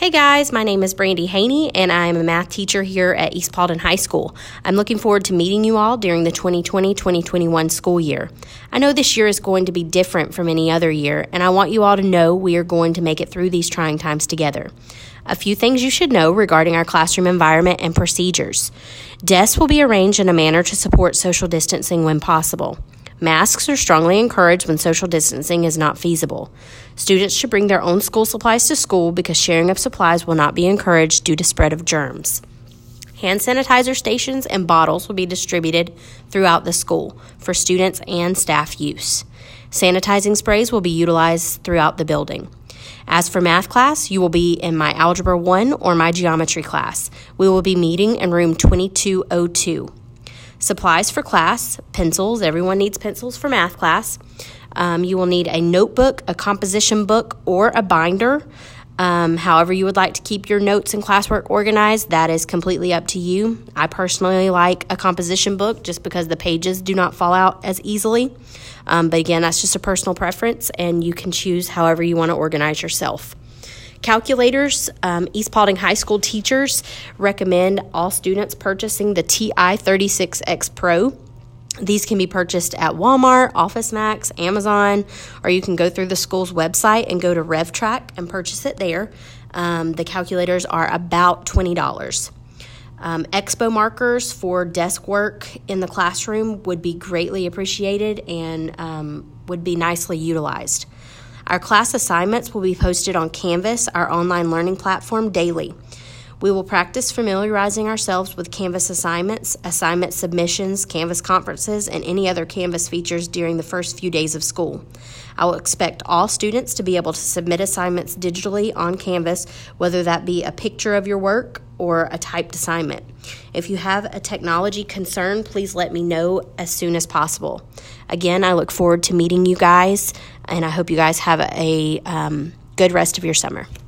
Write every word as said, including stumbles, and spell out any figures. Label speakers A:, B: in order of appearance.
A: Hey guys, my name is Brandy Haney and I am a math teacher here at East Paulding High School. I'm looking forward to meeting you all during the twenty twenty twenty twenty-one school year. I know this year is going to be different from any other year, and I want you all to know we are going to make it through these trying times together. A few things you should know regarding our classroom environment and procedures. Desks will be arranged in a manner to support social distancing when possible. Masks are strongly encouraged when social distancing is not feasible. Students should bring their own school supplies to school because sharing of supplies will not be encouraged due to spread of germs. Hand sanitizer stations and bottles will be distributed throughout the school for students and staff use. Sanitizing sprays will be utilized throughout the building. As for math class, you will be in my Algebra one or my Geometry class. We will be meeting in room twenty-two oh two. Supplies for class, pencils. Everyone needs pencils for math class. Um, you will need a notebook, a composition book, or a binder. Um, however you would like to keep your notes and classwork organized, that is completely up to you. I personally like a composition book just because the pages do not fall out as easily. Um, but again, that's just a personal preference, and you can choose however you want to organize yourself. Calculators, um, East Paulding High School teachers recommend all students purchasing the T I thirty-six X Pro. These can be purchased at Walmart, OfficeMax, Amazon, or you can go through the school's website and go to RevTrack and purchase it there. Um, the calculators are about twenty dollars. Um, Expo markers for desk work in the classroom would be greatly appreciated and um, would be nicely utilized. Our class assignments will be posted on Canvas, our online learning platform, daily. We will practice familiarizing ourselves with Canvas assignments, assignment submissions, Canvas conferences, and any other Canvas features during the first few days of school. I will expect all students to be able to submit assignments digitally on Canvas, whether that be a picture of your work or a typed assignment. If you have a technology concern, please let me know as soon as possible. Again, I look forward to meeting you guys, and I hope you guys have a um, good rest of your summer.